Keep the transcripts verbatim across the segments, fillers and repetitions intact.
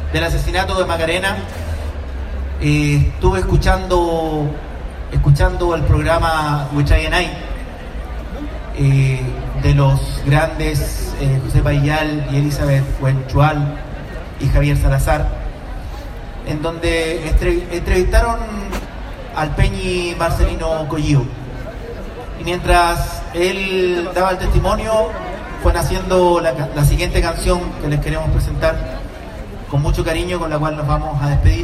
del asesinato de Macarena. Eh, estuve escuchando escuchando el programa Huichayanay eh, de los grandes eh, José Payal y Elizabeth Huenchual y Javier Salazar, en donde entrevistaron al Peñi Marcelino Collío, y mientras él daba el testimonio fue naciendo la, la siguiente canción que les queremos presentar con mucho cariño, con la cual nos vamos a despedir.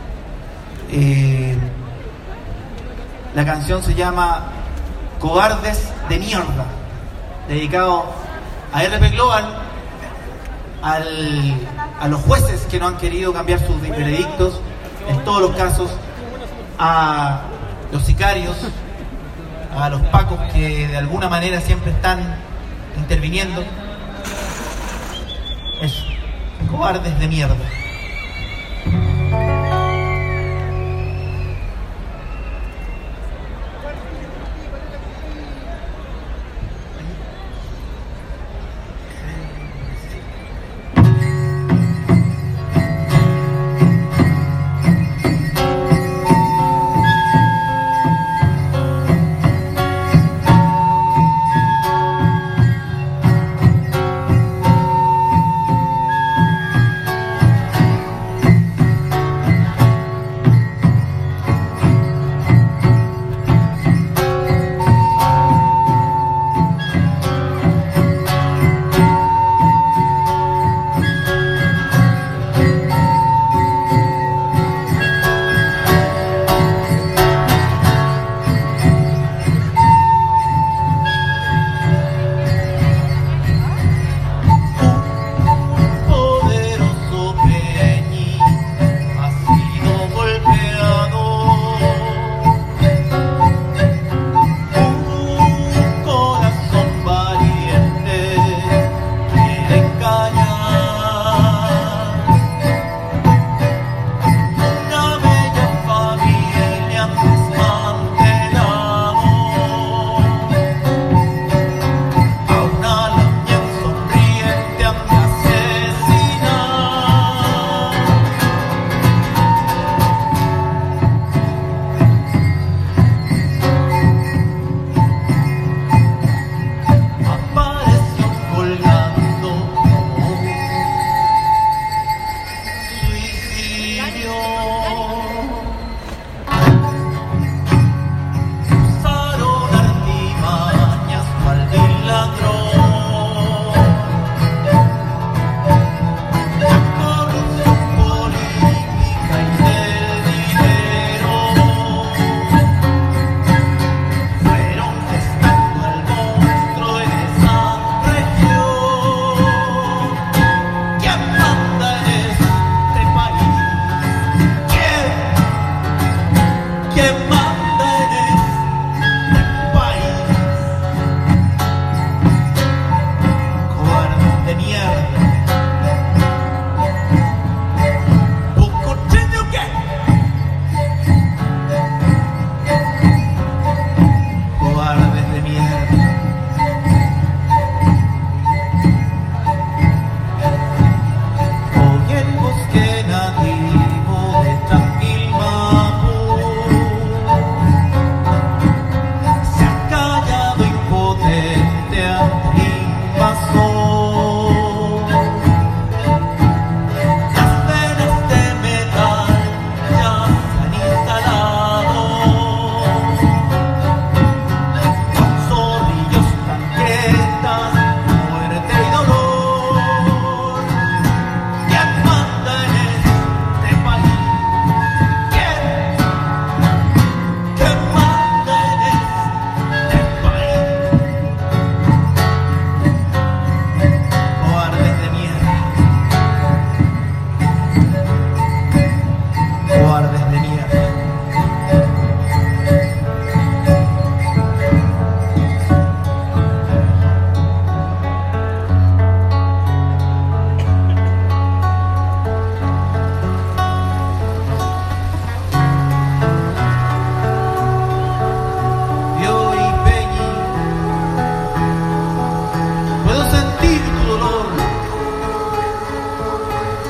Eh, la canción se llama Cobardes de Mierda, dedicado a R P Global, al, a los jueces que no han querido cambiar sus veredictos en todos los casos, a los sicarios, a los pacos que de alguna manera siempre están interviniendo. Eso, cobardes de mierda.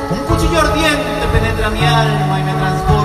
Un cuchillo ardiente penetra mi alma y me transforma